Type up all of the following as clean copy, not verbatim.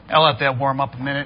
I'll let that warm up a minute.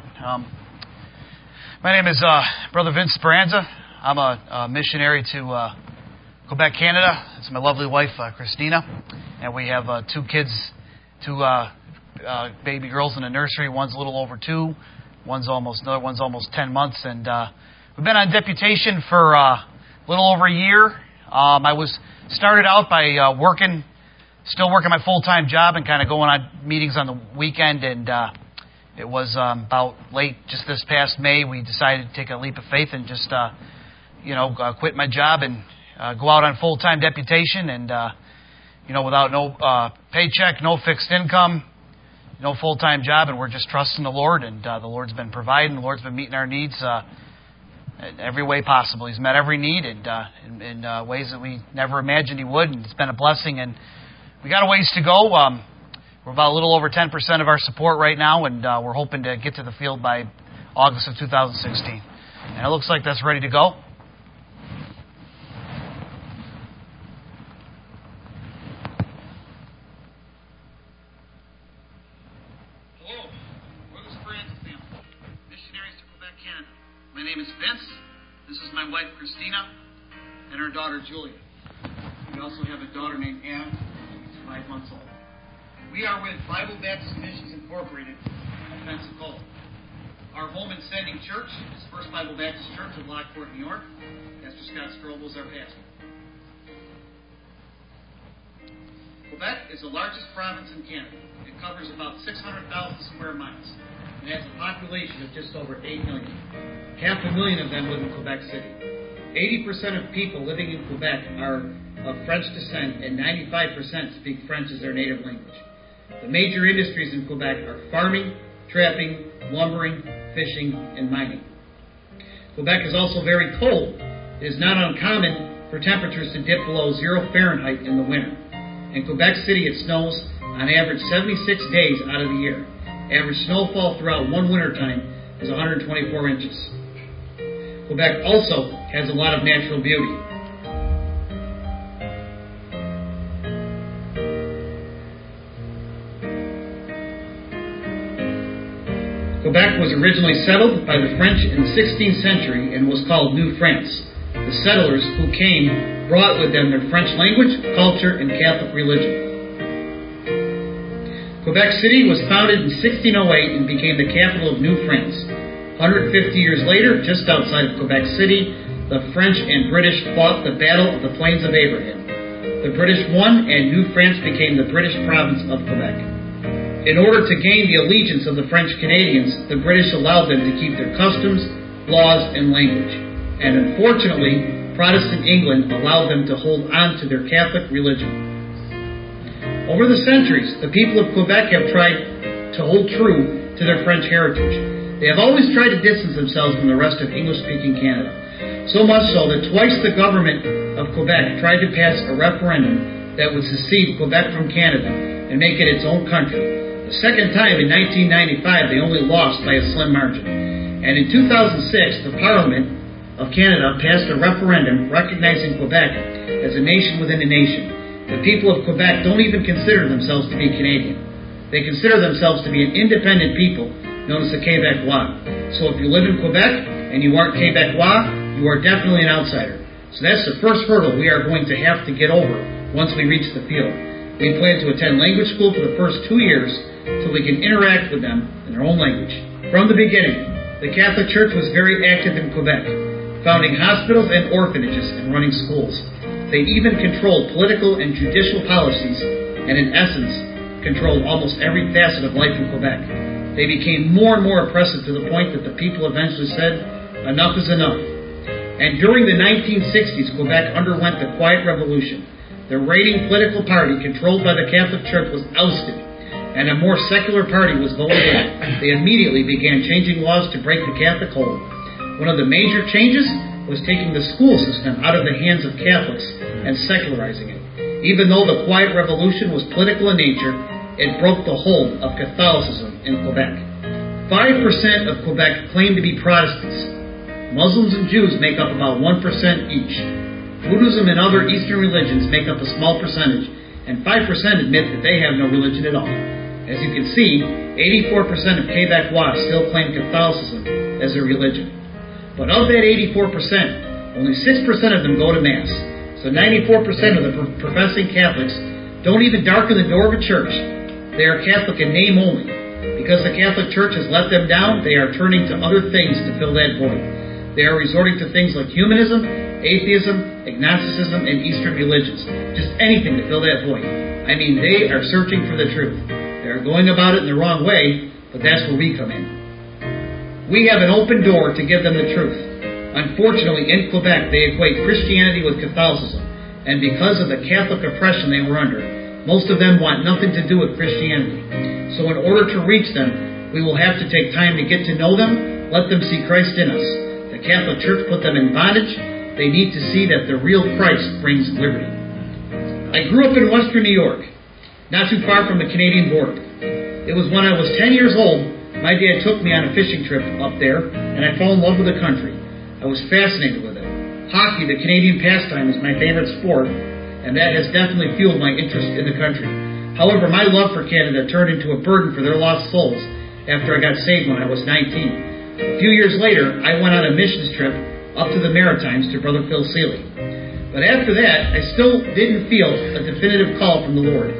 My name is Brother Vince Speranza. I'm a missionary to Quebec, Canada. It's my lovely wife, Christina, and we have two kids, two baby girls in the nursery. One's a little over 2, another one's almost 10 months, and we've been on deputation for a little over a year. I started out by still working my full-time job and kind of going on meetings on the weekend, and it was about late just this past May we decided to take a leap of faith and just quit my job and go out on full-time deputation, and without no paycheck, no fixed income, no full-time job, and we're just trusting the Lord, and the Lord's been providing, the Lord's been meeting our needs in every way possible. He's met every need and in ways that we never imagined He would, and it's been a blessing. And we got a ways to go. We're about a little over 10% of our support right now, and we're hoping to get to the field by August of 2016. And it looks like that's ready to go. Hello, we're the Speranza family, missionaries to Quebec, Canada. My name is Vince. This is my wife, Christina, and our daughter, Julia. We also have a daughter named Anna, who's 5 months old. We are with Bible Baptist Missions Incorporated of Pensacola. Our home and sending church is First Bible Baptist Church of Lockport, New York. Pastor Scott Strobel is our pastor. Quebec is the largest province in Canada. It covers about 600,000 square miles and has a population of just over 8 million. 500,000 of them live in Quebec City. 80% of people living in Quebec are of French descent, and 95% speak French as their native language. The major industries in Quebec are farming, trapping, lumbering, fishing, and mining. Quebec is also very cold. It is not uncommon for temperatures to dip below 0 Fahrenheit in the winter. In Quebec City, it snows on average 76 days out of the year. Average snowfall throughout one winter time is 124 inches. Quebec also has a lot of natural beauty. Quebec was originally settled by the French in the 16th century and was called New France. The settlers who came brought with them their French language, culture, and Catholic religion. Quebec City was founded in 1608 and became the capital of New France. 150 years later, just outside of Quebec City, the French and British fought the Battle of the Plains of Abraham. The British won, and New France became the British province of Quebec. In order to gain the allegiance of the French Canadians, the British allowed them to keep their customs, laws, and language. And unfortunately, Protestant England allowed them to hold on to their Catholic religion. Over the centuries, the people of Quebec have tried to hold true to their French heritage. They have always tried to distance themselves from the rest of English-speaking Canada. So much so that twice the government of Quebec tried to pass a referendum that would secede Quebec from Canada and make it its own country. The second time, in 1995, they only lost by a slim margin. And in 2006, the Parliament of Canada passed a referendum recognizing Quebec as a nation within a nation. The people of Quebec don't even consider themselves to be Canadian. They consider themselves to be an independent people known as the Québécois. So if you live in Quebec and you aren't Québécois, you are definitely an outsider. So that's the first hurdle we are going to have to get over once we reach the field. We plan to attend language school for the first 2 years so we can interact with them in their own language. From the beginning, the Catholic Church was very active in Quebec, founding hospitals and orphanages and running schools. They even controlled political and judicial policies and, in essence, controlled almost every facet of life in Quebec. They became more and more oppressive to the point that the people eventually said, enough is enough. And during the 1960s, Quebec underwent the Quiet Revolution. The reigning political party, controlled by the Catholic Church, was ousted, and a more secular party was voted in. They immediately began changing laws to break the Catholic hold. One of the major changes was taking the school system out of the hands of Catholics and secularizing it. Even though the Quiet Revolution was political in nature, it broke the hold of Catholicism in Quebec. 5% of Quebec claim to be Protestants. Muslims and Jews make up about 1% each. Buddhism and other Eastern religions make up a small percentage, and 5% admit that they have no religion at all. As you can see, 84% of Quebecois still claim Catholicism as their religion. But of that 84%, only 6% of them go to Mass. So 94% of the professing Catholics don't even darken the door of a church. They are Catholic in name only. Because the Catholic Church has let them down, they are turning to other things to fill that void. They are resorting to things like humanism, atheism, agnosticism, and Eastern religions. Just anything to fill that void. I mean, they are searching for the truth. They are going about it in the wrong way, but that's where we come in. We have an open door to give them the truth. Unfortunately, in Quebec, they equate Christianity with Catholicism, and because of the Catholic oppression they were under, most of them want nothing to do with Christianity. So in order to reach them, we will have to take time to get to know them, let them see Christ in us. The Catholic Church put them in bondage. They need to see that the real Christ brings liberty. I grew up in Western New York, not too far from the Canadian border. It was when I was 10 years old, my dad took me on a fishing trip up there, and I fell in love with the country. I was fascinated with it. Hockey, the Canadian pastime, is my favorite sport, and that has definitely fueled my interest in the country. However, my love for Canada turned into a burden for their lost souls after I got saved when I was 19. A few years later, I went on a missions trip up to the Maritimes to Brother Phil Seeley. But after that, I still didn't feel a definitive call from the Lord.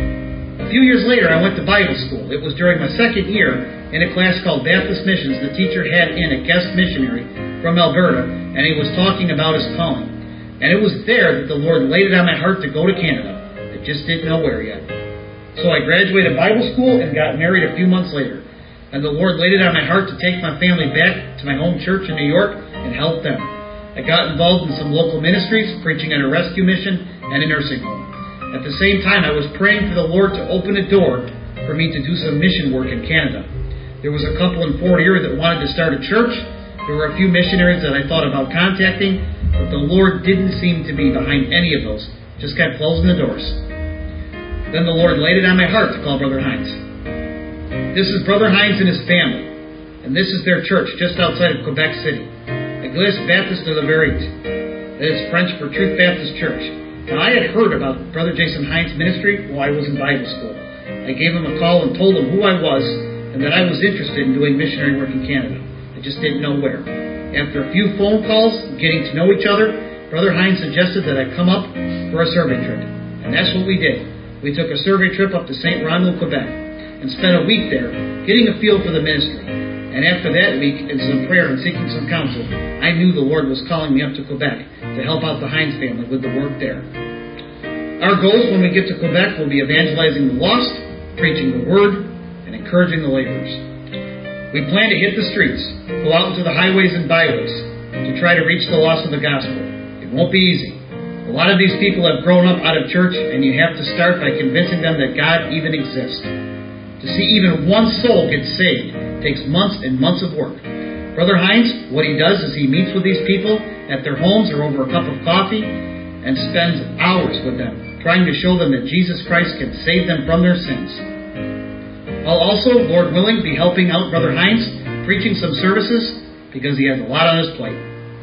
A few years later, I went to Bible school. It was during my second year in a class called Baptist Missions. The teacher had in a guest missionary from Alberta, and he was talking about his calling. And it was there that the Lord laid it on my heart to go to Canada. I just didn't know where yet. So I graduated Bible school and got married a few months later. And the Lord laid it on my heart to take my family back to my home church in New York and help them. I got involved in some local ministries, preaching at a rescue mission and a nursing home. At the same time, I was praying for the Lord to open a door for me to do some mission work in Canada. There was a couple in Fort Erie that wanted to start a church. There were a few missionaries that I thought about contacting, but the Lord didn't seem to be behind any of those. Just kept closing the doors. Then the Lord laid it on my heart to call Brother Hines. This is Brother Hines and his family, and this is their church just outside of Quebec City, Église Baptiste de la Vérité. That is French for Truth Baptist Church. Now, I had heard about Brother Jason Hines' ministry while I was in Bible school. I gave him a call and told him who I was and that I was interested in doing missionary work in Canada. I just didn't know where. After a few phone calls, getting to know each other, Brother Hines suggested that I come up for a survey trip. And that's what we did. We took a survey trip up to St. Romuald, Quebec, and spent a week there getting a feel for the ministry. And after that week, in some prayer and seeking some counsel, I knew the Lord was calling me up to Quebec to help out the Hines family with the work there. Our goals when we get to Quebec will be evangelizing the lost, preaching the Word, and encouraging the laborers. We plan to hit the streets, go out into the highways and byways to try to reach the lost of the gospel. It won't be easy. A lot of these people have grown up out of church, and you have to start by convincing them that God even exists. To see even one soul get saved takes months and months of work. Brother Hines, what he does is he meets with these people at their homes or over a cup of coffee and spends hours with them, trying to show them that Jesus Christ can save them from their sins. I'll also, Lord willing, be helping out Brother Hines, preaching some services, because he has a lot on his plate.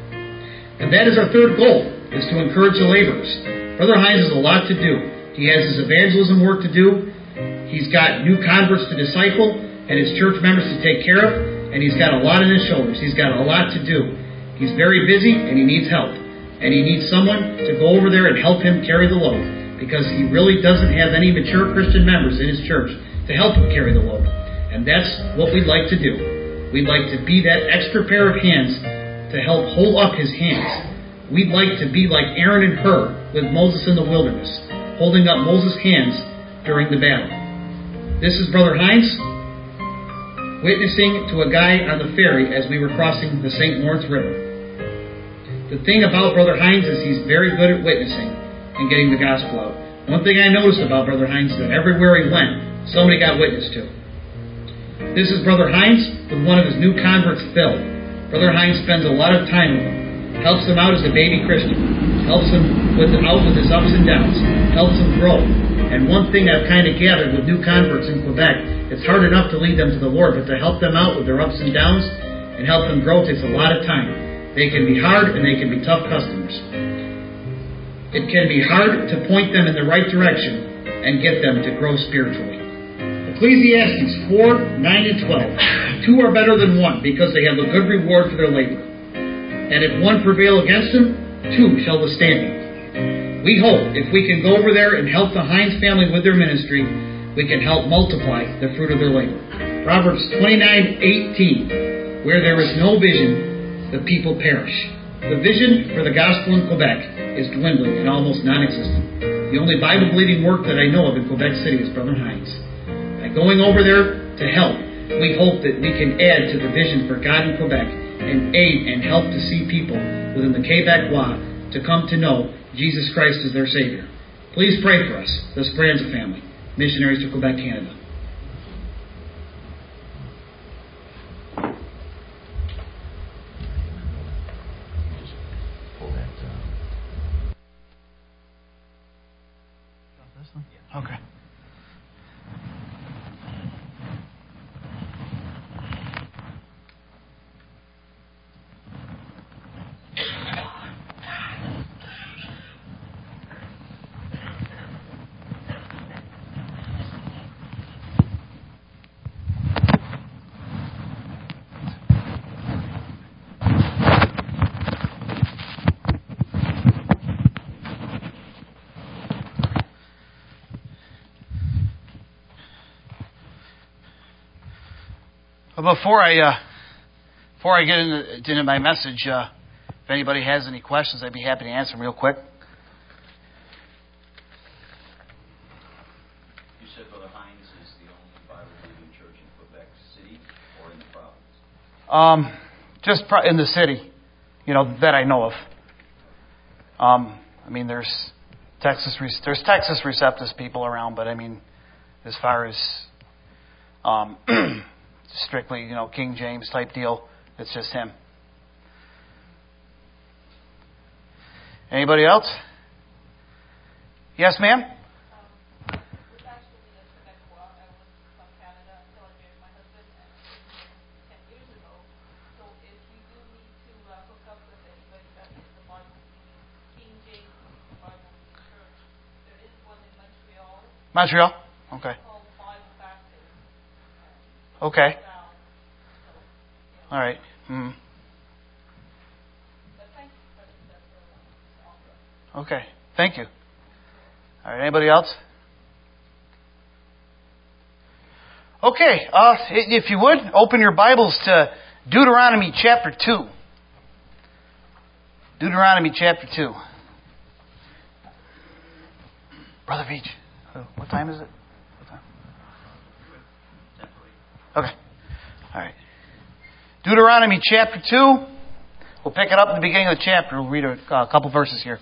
And that is our third goal, is to encourage the laborers. Brother Hines has a lot to do. He has his evangelism work to do. He's got new converts to disciple and his church members to take care of, and he's got a lot on his shoulders. He's got a lot to do. He's very busy, and he needs help. And he needs someone to go over there and help him carry the load, because he really doesn't have any mature Christian members in his church to help him carry the load. And that's what we'd like to do. We'd like to be that extra pair of hands to help hold up his hands. We'd like to be like Aaron and Hur with Moses in the wilderness, holding up Moses' hands during the battle. This is Brother Hines witnessing to a guy on the ferry as we were crossing the St. Lawrence River. The thing about Brother Hines is he's very good at witnessing and getting the gospel out. One thing I noticed about Brother Hines is that everywhere he went, somebody got witnessed to. This is Brother Hines with one of his new converts, Phil. Brother Hines spends a lot of time with him, helps him out as a baby Christian, helps him out with his ups and downs, helps him grow. And one thing I've kind of gathered with new converts in Quebec, it's hard enough to lead them to the Lord, but to help them out with their ups and downs and help them grow takes a lot of time. They can be hard and they can be tough customers. It can be hard to point them in the right direction and get them to grow spiritually. A Ecclesiastes 4, 9, and 12. Two are better than one, because they have a good reward for their labor. And if one prevail against them, two shall withstand him. We hope if we can go over there and help the Hines family with their ministry, we can help multiply the fruit of their labor. Proverbs 29:18. Where there is no vision, the people perish. The vision for the gospel in Quebec is dwindling and almost non-existent. The only Bible-believing work that I know of in Quebec City is Brother Hines. By going over there to help, we hope that we can add to the vision for God in Quebec and aid and help to see people within the Quebecois to come to know Jesus Christ as their Savior. Please pray for us, the Speranza family, missionaries to Quebec, Canada. Okay. Before I get into my message, if anybody has any questions, I'd be happy to answer them real quick. You said Brother Hines is the only Bible-believing church in Quebec City or in the province? Just in the city, that I know of. I mean, there's Texas Receptus people around, but I mean, as far as strictly, King James type deal, it's just him. Anybody else? Yes, ma'am? Montreal? Okay. Okay. All right. Okay. Thank you. All right. Anybody else? Okay. If you would, open your Bibles to Deuteronomy chapter 2. Deuteronomy chapter 2. Brother Veach, what time is it? Okay. All right. Deuteronomy chapter 2. We'll pick it up at the beginning of the chapter. We'll read a couple verses here.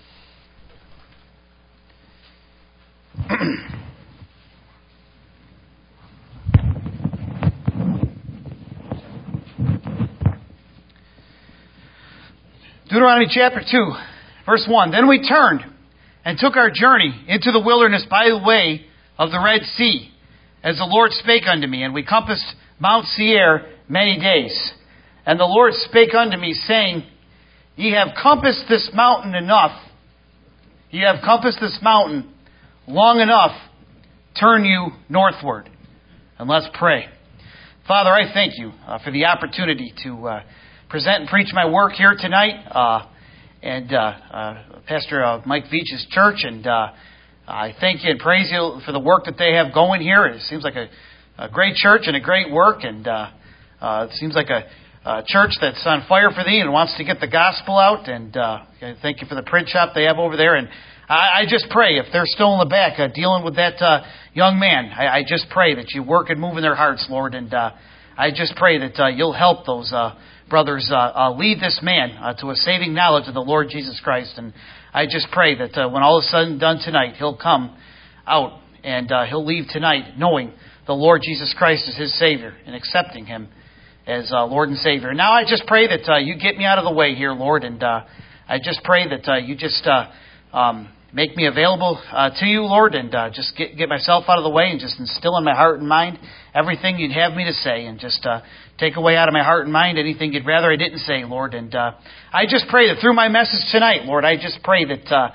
Deuteronomy chapter 2, verse 1. Then we turned and took our journey into the wilderness by the way of the Red Sea, as the Lord spake unto me, and we compassed Mount Seir many days. And the Lord spake unto me, saying, Ye have compassed this mountain enough. Ye have compassed this mountain long enough. Turn you northward. And let's pray. Father, I thank you for the opportunity to present and preach my work here tonight. And Pastor Mike Veach's church. And I thank you and praise you for the work that they have going here. It seems like a great church and a great work. And it seems like a church that's on fire for thee and wants to get the gospel out. And I thank you for the print shop they have over there. And I just pray, if they're still in the back dealing with that young man, I just pray that you work and move in their hearts, Lord. And I just pray that you'll help those brothers lead this man to a saving knowledge of the Lord Jesus Christ. And I just pray that when all is said and done tonight, he'll come out and he'll leave tonight knowing the Lord Jesus Christ is his Savior and accepting him as Lord and Savior. Now I just pray that you get me out of the way here, Lord. And I just pray that you just make me available to you, Lord, and just get myself out of the way and just instill in my heart and mind everything you'd have me to say, and just take away out of my heart and mind anything you'd rather I didn't say, Lord. And I just pray that through my message tonight, Lord, I just pray that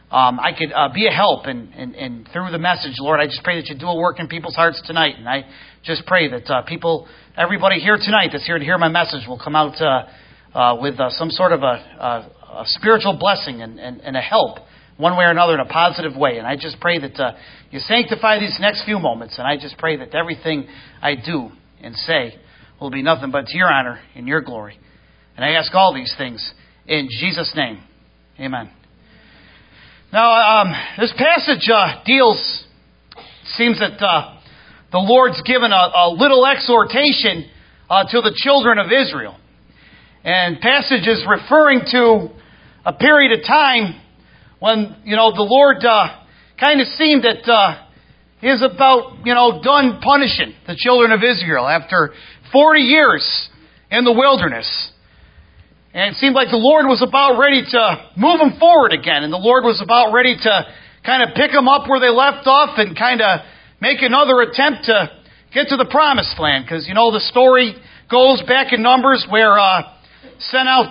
I could be a help. And through the message, Lord, I just pray that you do a work in people's hearts tonight. And I just pray that everybody here tonight that's here to hear my message will come out with some sort of a spiritual blessing and a help one way or another in a positive way. And I just pray that you sanctify these next few moments. And I just pray that everything I do and say will be nothing but to your honor and your glory. And I ask all these things in Jesus' name. Amen. Now, this passage seems that the Lord's given a little exhortation to the children of Israel. And passage is referring to a period of time when, the Lord kind of seemed that he is about, done punishing the children of Israel after 40 years in the wilderness. And it seemed like the Lord was about ready to move them forward again. And the Lord was about ready to kind of pick them up where they left off and kind of make another attempt to get to the promised land. Because, the story goes back in Numbers where sent out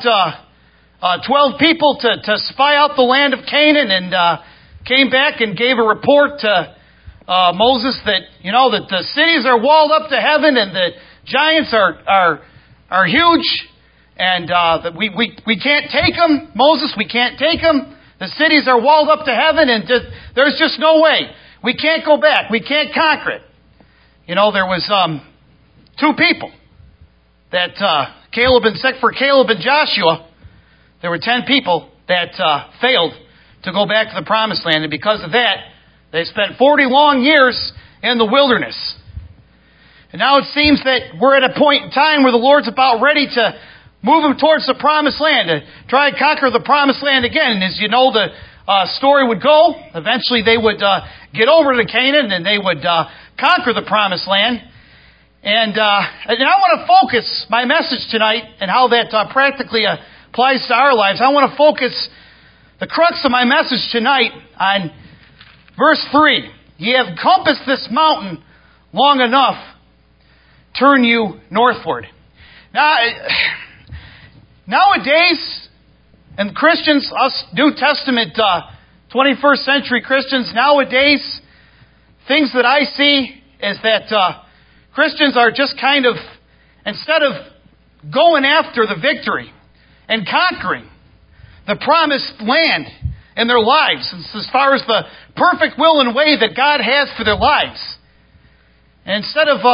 12 people to spy out the land of Canaan and came back and gave a report to Moses that, that the cities are walled up to heaven and the giants are huge. And that we can't take them. Moses, we can't take them. The cities are walled up to heaven and there's just no way. We can't go back. We can't conquer it. There was 2 people that for Caleb and Joshua, there were 10 people that failed to go back to the promised land. And because of that, they spent 40 long years in the wilderness. And now it seems that we're at a point in time where the Lord's about ready to move them towards the promised land, to try and conquer the promised land again. And as you know, the story would go, eventually they would get over to Canaan and they would conquer the promised land. And I want to focus my message tonight and how that practically applies to our lives. I want to focus the crux of my message tonight on verse 3. Ye have compassed this mountain long enough, turn you northward. Now, nowadays, and Christians, us New Testament 21st century Christians, nowadays, things that I see is that Christians are just kind of, instead of going after the victory and conquering the promised land in their lives, as far as the perfect will and way that God has for their lives, and instead of,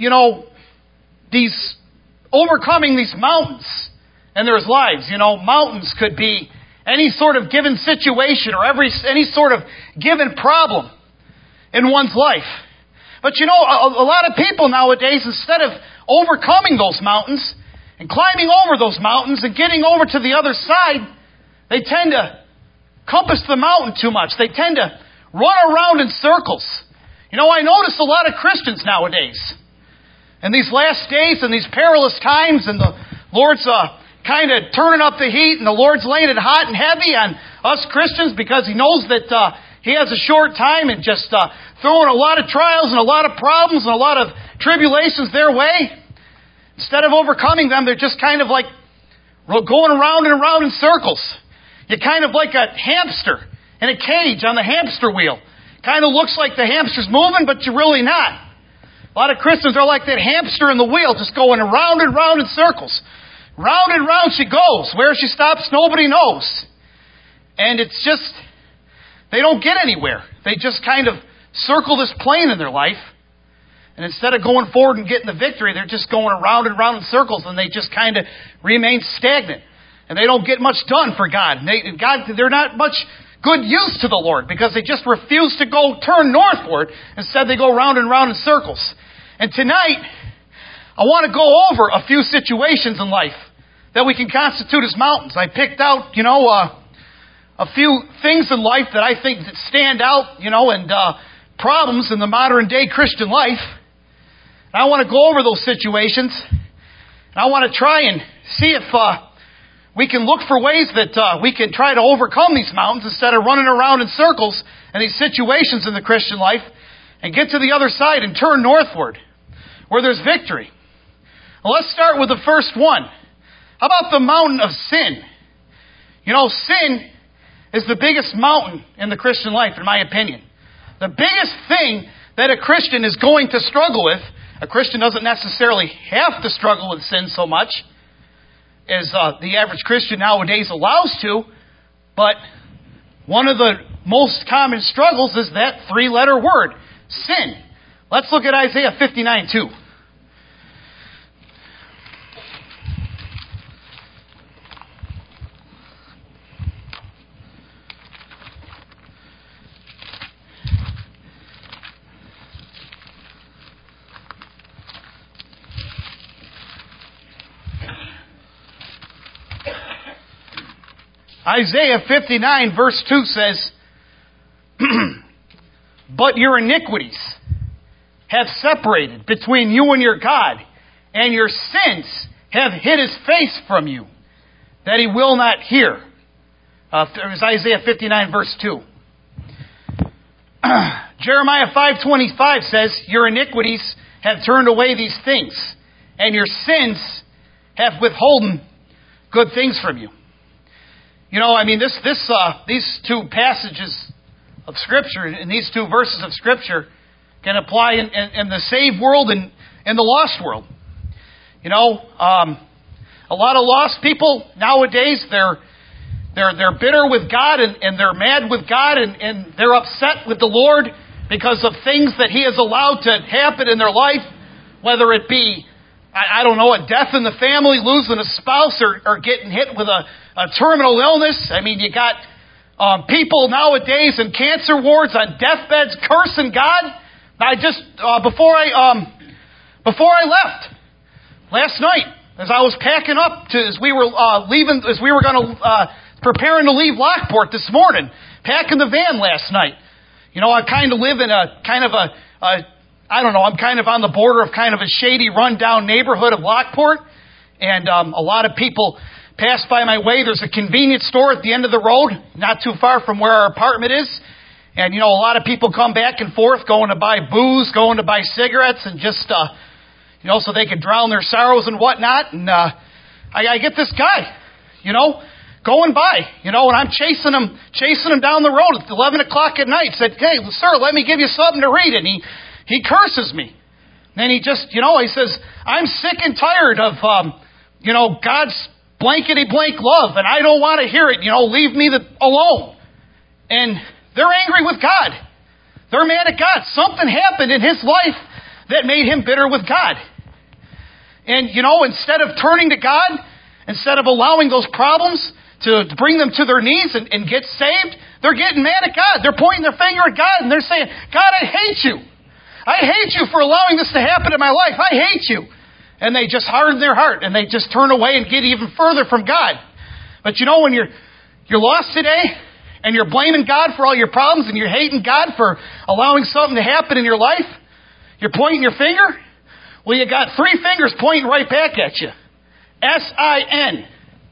these overcoming these mountains in their lives, mountains could be any sort of given situation or any sort of given problem in one's life. But a lot of people nowadays, instead of overcoming those mountains and climbing over those mountains and getting over to the other side, they tend to compass the mountain too much. They tend to run around in circles. I notice a lot of Christians nowadays in these last days and these perilous times, and the Lord's kind of turning up the heat, and the Lord's laying it hot and heavy on us Christians because He knows that He has a short time and just throwing a lot of trials and a lot of problems and a lot of tribulations their way. Instead of overcoming them, they're just kind of like going around and around in circles. You're kind of like a hamster in a cage on the hamster wheel. Kind of looks like the hamster's moving, but you're really not. A lot of Christians are like that hamster in the wheel, just going around and round in circles. Round and round she goes. Where she stops, nobody knows. And it's just, they don't get anywhere. They just kind of circle this plane in their life. And instead of going forward and getting the victory, they're just going around and round in circles, and they just kind of remain stagnant. And they don't get much done for God. They're not much good use to the Lord because they just refuse to turn northward. Instead, they go round and round in circles. And tonight, I want to go over a few situations in life that we can constitute as mountains. I picked out, a few things in life that I think that stand out, and problems in the modern day Christian life. And I want to go over those situations. And I want to try and see if we can look for ways that we can try to overcome these mountains instead of running around in circles in these situations in the Christian life, and get to the other side and turn northward where there's victory. Well, let's start with the first one. How about the mountain of sin? Sin is the biggest mountain in the Christian life, in my opinion. The biggest thing that a Christian is going to struggle with, a Christian doesn't necessarily have to struggle with sin so much as the average Christian nowadays allows to, but one of the most common struggles is that three-letter word, sin. Let's look at Isaiah 59:2. Isaiah 59 verse 2 says, "But your iniquities have separated between you and your God, and your sins have hid his face from you, that he will not hear." It was Isaiah 59 verse 2. Jeremiah 5:25 says, "Your iniquities have turned away these things, and your sins have withholden good things from you." You know, I mean, these two passages of Scripture and these two verses of Scripture can apply in the saved world and in the lost world. You know, a lot of lost people nowadays, they're bitter with God and they're mad with God and they're upset with the Lord because of things that He has allowed to happen in their life, whether it be, I don't know, a death in the family, losing a spouse, or getting hit with a terminal illness. I mean, you got people nowadays in cancer wards on deathbeds cursing God. I just before I left last night, as I was packing up as we were preparing to leave Lockport this morning, packing the van last night. You know, I kind of live in I'm kind of on the border of kind of a shady, rundown neighborhood of Lockport, and a lot of people pass by my way. There's a convenience store at the end of the road, not too far from where our apartment is. And, you know, a lot of people come back and forth, going to buy booze, going to buy cigarettes, and just, you know, so they can drown their sorrows and whatnot. And I get this guy, you know, going by, you know, and I'm chasing him down the road at 11 o'clock at night. Said, "Hey, sir, let me give you something to read." And he curses me. Then he just, you know, he says, "I'm sick and tired of, you know, God's blankety-blank love, and I don't want to hear it. You know, leave me alone." And they're angry with God. They're mad at God. Something happened in his life that made him bitter with God. And, you know, instead of turning to God, instead of allowing those problems to bring them to their knees and get saved, they're getting mad at God. They're pointing their finger at God, and they're saying, "God, I hate you. I hate you for allowing this to happen in my life. I hate you." And they just harden their heart, and they just turn away and get even further from God. But you know, when you're lost today, and you're blaming God for all your problems, and you're hating God for allowing something to happen in your life, you're pointing your finger. Well, you got three fingers pointing right back at you. S-I-N.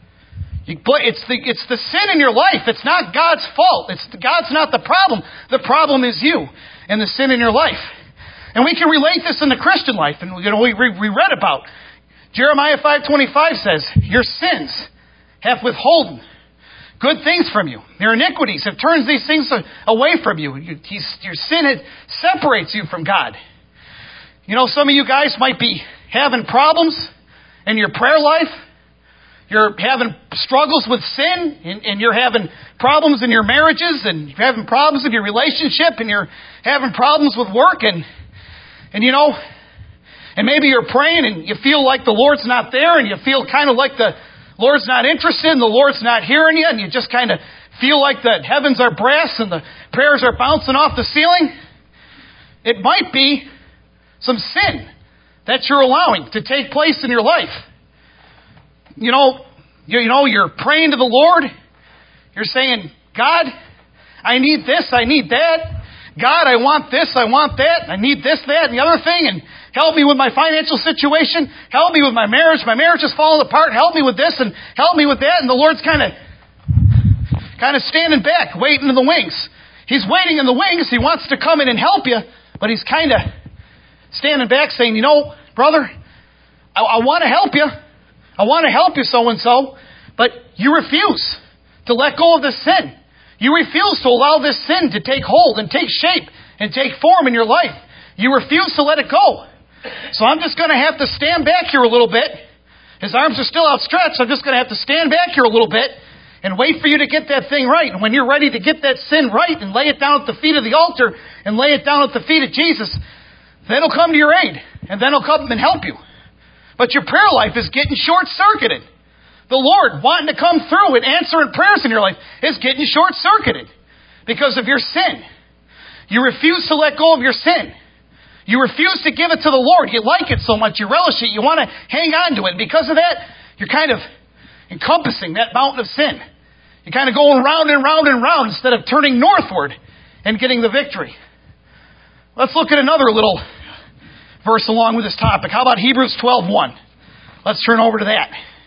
It's the sin in your life. It's not God's fault. God's not the problem. The problem is you and the sin in your life. And we can relate this in the Christian life. And you know, we read about Jeremiah 5:25 says, "Your sins have withholden good things from you. Your iniquities have turned these things away from you. Your sin separates you from God." You know, some of you guys might be having problems in your prayer life. You're having struggles with sin, and you're having problems in your marriages, and you're having problems in your relationship, and you're having problems with work, and you know, and maybe you're praying and you feel like the Lord's not there, and you feel kind of like the Lord's not interested and the Lord's not hearing you, and you just kind of feel like the heavens are brass and the prayers are bouncing off the ceiling. It might be some sin that you're allowing to take place in your life. You know, you're praying to the Lord. You're saying, "God, I need this, I need that. God, I want this, I want that. I need this, that, and the other thing. And help me with my financial situation. Help me with my marriage. My marriage is falling apart. Help me with this and help me with that." And the Lord's kind of standing back, waiting in the wings. He's waiting in the wings. He wants to come in and help you, but he's kind of standing back saying, "You know, brother, I want to help you. I want to help you so-and-so, but you refuse to let go of the sin. You refuse to allow this sin to take hold and take shape and take form in your life. You refuse to let it go. So I'm just going to have to stand back here a little bit. His arms are still outstretched. I'm just going to have to stand back here a little bit and wait for you to get that thing right. And when you're ready to get that sin right and lay it down at the feet of the altar and lay it down at the feet of Jesus, then He'll come to your aid. And then He'll come and help you. But your prayer life is getting short-circuited. The Lord wanting to come through and answering prayers in your life is getting short-circuited because of your sin. You refuse to let go of your sin. You refuse to give it to the Lord. You like it so much. You relish it. You want to hang on to it. And because of that, you're kind of encompassing that mountain of sin. You're kind of going round and round and round instead of turning northward and getting the victory. Let's look at another little verse along with this topic. How about Hebrews 12:1? Let's turn over to that.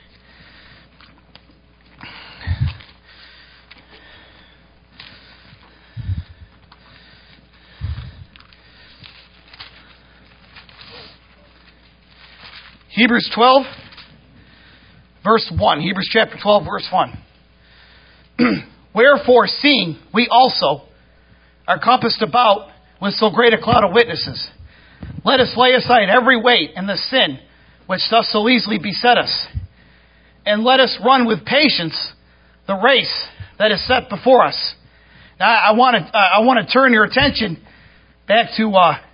Hebrews 12, verse 1. Hebrews chapter 12, verse 1. Wherefore, seeing we also are compassed about with so great a cloud of witnesses, let us lay aside every weight and the sin which doth so easily beset us, and let us run with patience the race that is set before us. Now, I want to turn your attention back to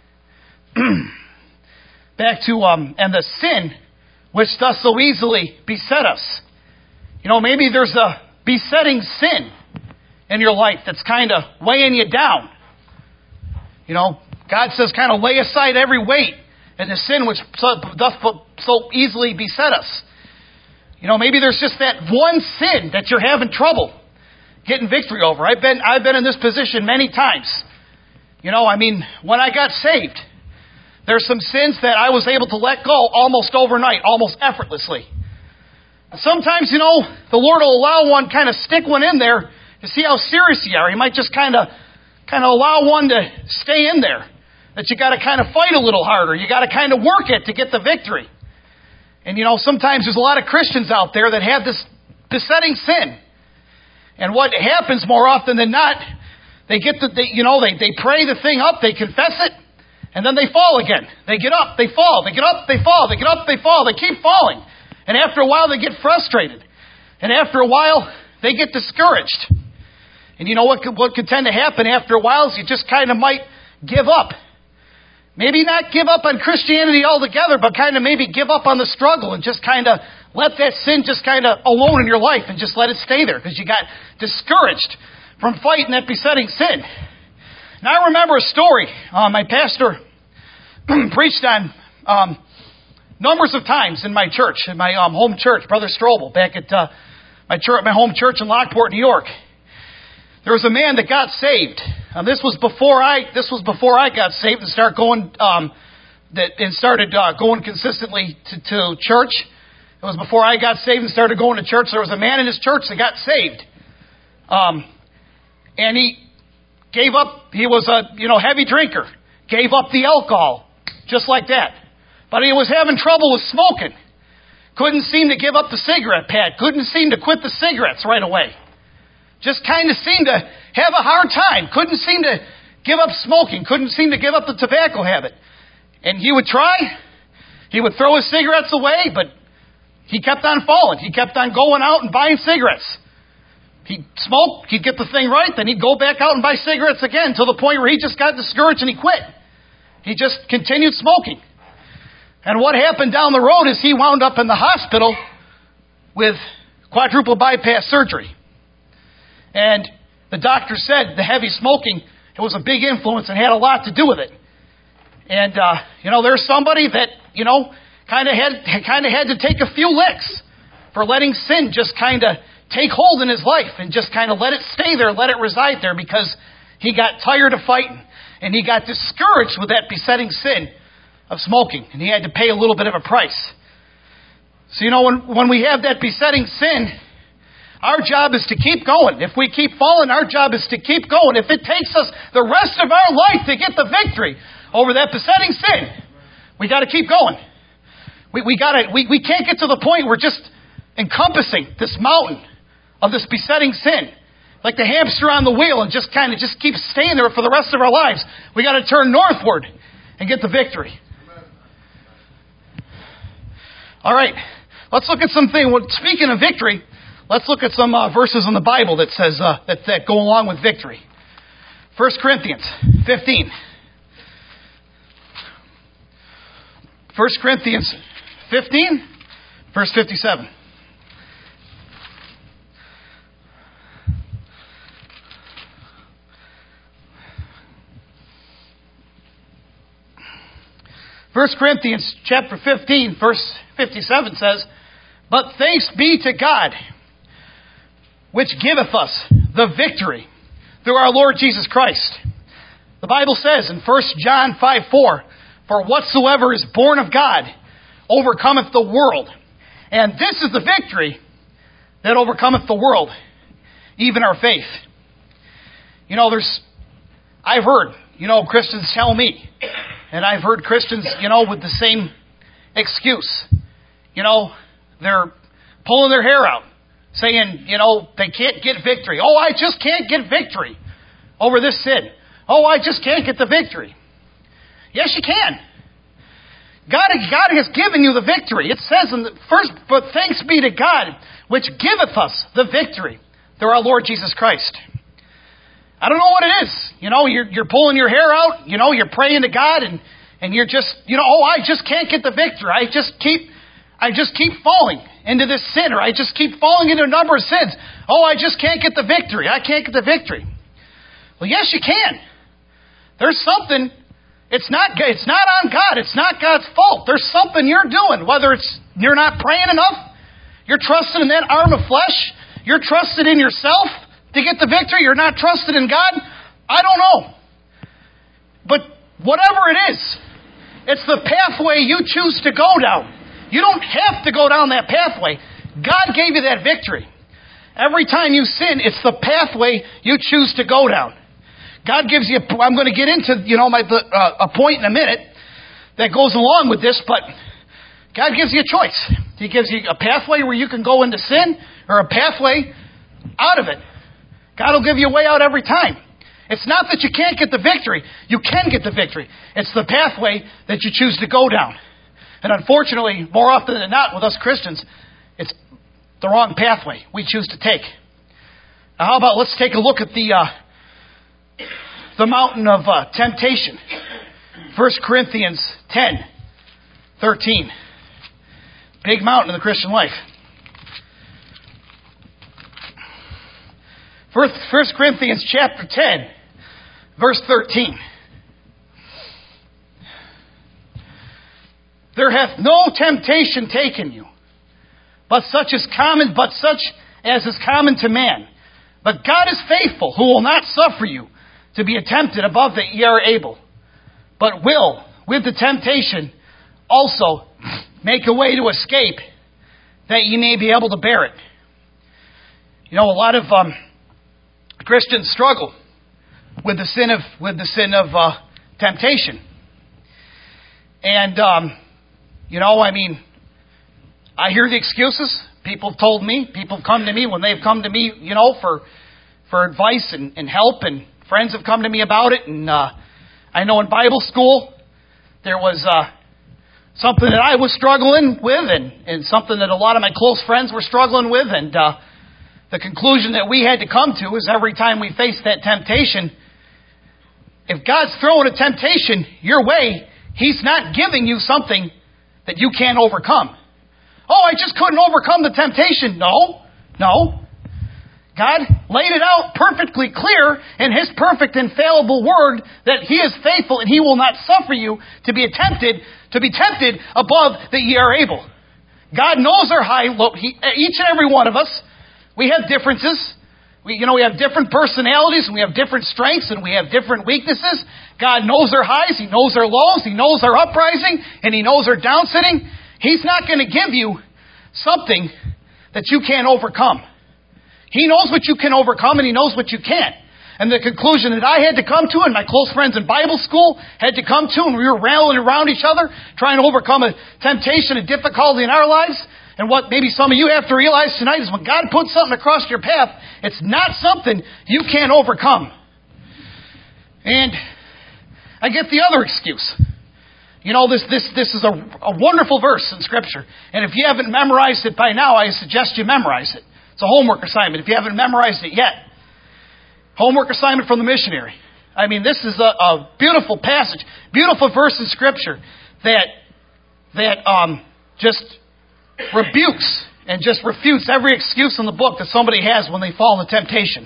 and the sin which doth so easily beset us. You know, maybe there's a besetting sin in your life that's kind of weighing you down. You know, God says kind of lay aside every weight and the sin which doth so easily beset us. You know, maybe there's just that one sin that you're having trouble getting victory over. I've been in this position many times. You know, I mean, when I got saved, there's some sins that I was able to let go almost overnight, almost effortlessly. Sometimes, you know, the Lord will allow one kind of stick one in there to see how serious you are. He might just kind of allow one to stay in there. That you got to kind of fight a little harder. You got to kind of work it to get the victory. And, you know, sometimes there's a lot of Christians out there that have this besetting sin. And what happens more often than not, they pray the thing up, they confess it, and then they fall again. They get up, they fall, they get up, they fall, they get up, they fall, they keep falling. And after a while they get frustrated. And after a while they get discouraged. And you know what could tend to happen after a while is you just kind of might give up. Maybe not give up on Christianity altogether, but kind of maybe give up on the struggle and just kind of let that sin just kind of alone in your life and just let it stay there because you got discouraged from fighting that besetting sin. Now I remember a story my pastor preached on numbers of times in my church, in my home church, Brother Strobel, back at my home church in Lockport, New York. There was a man that got saved. This was before I got saved and started going consistently to church. It was before I got saved and started going to church. There was a man in his church that got saved, and he gave up. He was a heavy drinker. Gave up the alcohol just like that, but he was having trouble with smoking. Couldn't seem to give up the cigarette pad. Couldn't seem to quit the cigarettes right away. Just kind of seemed to have a hard time. Couldn't seem to give up smoking. Couldn't seem to give up the tobacco habit. And he would try. He would throw his cigarettes away, but he kept on falling. He kept on going out and buying cigarettes. He'd smoke. He'd get the thing right. Then he'd go back out and buy cigarettes again to the point where he just got discouraged and he quit. He just continued smoking. And what happened down the road is he wound up in the hospital with quadruple bypass surgery. And the doctor said the heavy smoking, it was a big influence and had a lot to do with it. And, there's somebody that, kind of had to take a few licks for letting sin just kind of take hold in his life and just kind of let it stay there, let it reside there because he got tired of fighting and he got discouraged with that besetting sin of smoking and he had to pay a little bit of a price. So, when we have that besetting sin, our job is to keep going. If we keep falling, our job is to keep going. If it takes us the rest of our life to get the victory over that besetting sin, we got to keep going. We can't get to the point where just encompassing this mountain of this besetting sin like the hamster on the wheel and just keep staying there for the rest of our lives. We got to turn northward and get the victory. All right, let's look at something. Well, speaking of victory, let's look at some verses in the Bible that says that go along with victory. 1 Corinthians 15. 1 Corinthians 15, verse 57. First Corinthians chapter 15, verse 57 says, "But thanks be to God, which giveth us the victory through our Lord Jesus Christ." The Bible says in 1 John 5:4, "For whatsoever is born of God overcometh the world. And this is the victory that overcometh the world, even our faith." I've heard, Christians tell me, and I've heard Christians, with the same excuse. They're pulling their hair out, saying, they can't get victory. Oh, I just can't get victory over this sin. Oh, I just can't get the victory. Yes, you can. God has given you the victory. It says in the first, "But thanks be to God, which giveth us the victory through our Lord Jesus Christ." I don't know what it is. You're pulling your hair out. You're praying to God, and you're just, oh, I just can't get the victory. I just keep falling into this sin, or I just keep falling into a number of sins. Oh, I just can't get the victory. I can't get the victory. Well, yes, you can. There's something. It's not on God. It's not God's fault. There's something you're doing, whether it's you're not praying enough, you're trusting in that arm of flesh, you're trusting in yourself to get the victory, you're not trusting in God. I don't know. But whatever it is, it's the pathway you choose to go down. You don't have to go down that pathway. God gave you that victory. Every time you sin, it's the pathway you choose to go down. God gives you, I'm going to get into, a point in a minute that goes along with this, but God gives you a choice. He gives you a pathway where you can go into sin, or a pathway out of it. God will give you a way out every time. It's not that you can't get the victory. You can get the victory. It's the pathway that you choose to go down. And unfortunately, more often than not with us Christians, it's the wrong pathway we choose to take. Now, how about let's take a look at the mountain of temptation. 1 Corinthians 10:13. Big mountain in the Christian life. 1 Corinthians chapter 10, verse 13. "There hath no temptation taken you, but such as is common to man. But God is faithful, who will not suffer you to be tempted above that ye are able, but will, with the temptation, also make a way to escape, that ye may be able to bear it." A lot of Christians struggle with the sin of temptation, and I hear the excuses. People have told me. People have come to me when they've come to me, for advice and help, and friends have come to me about it. And I know in Bible school there was something that I was struggling with, and something that a lot of my close friends were struggling with, and the conclusion that we had to come to is every time we face that temptation, if God's throwing a temptation your way, He's not giving you something that you can't overcome. Oh, I just couldn't overcome the temptation. No. God laid it out perfectly clear in His perfect infallible word that He is faithful and He will not suffer you to be tempted above that ye are able. God knows our high, low. Each and every one of us, we have differences. We have different personalities, and we have different strengths, and we have different weaknesses. God knows our highs, He knows our lows, He knows our uprising, and He knows our downsitting. He's not going to give you something that you can't overcome. He knows what you can overcome, and He knows what you can't. And the conclusion that I had to come to, and my close friends in Bible school had to come to, and we were rallying around each other, trying to overcome a temptation, a difficulty in our lives, And what maybe some of you have to realize tonight is when God puts something across your path, it's not something you can't overcome. And I get the other excuse. You know, this is a wonderful verse in Scripture. And if you haven't memorized it by now, I suggest you memorize it. It's a homework assignment if you haven't memorized it yet. Homework assignment from the missionary. I mean, this is a beautiful passage, beautiful verse in Scripture that just rebukes and just refutes every excuse in the book that somebody has when they fall into temptation.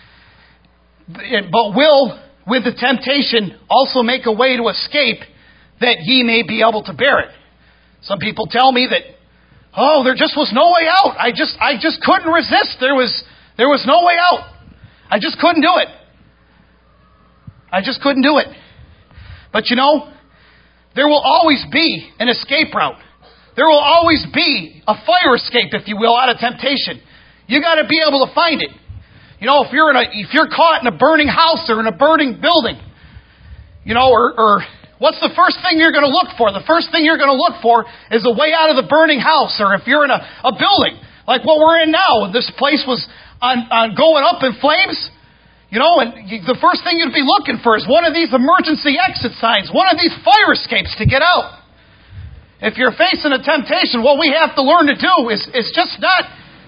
But will, with the temptation, also make a way to escape that ye may be able to bear it. Some people tell me that, there just was no way out. I just couldn't resist. There was no way out. I just couldn't do it. I just couldn't do it. But you know, there will always be an escape route. There will always be a fire escape, if you will, out of temptation. You got to be able to find it. You know, if you're caught in a burning house or in a burning building, you know, or what's the first thing you're going to look for? The first thing you're going to look for is a way out of the burning house. Or if you're in a building like what we're in now, and this place was on going up in flames. You know, and the first thing you'd be looking for is one of these emergency exit signs, one of these fire escapes to get out. If you're facing a temptation, what we have to learn to do is just not,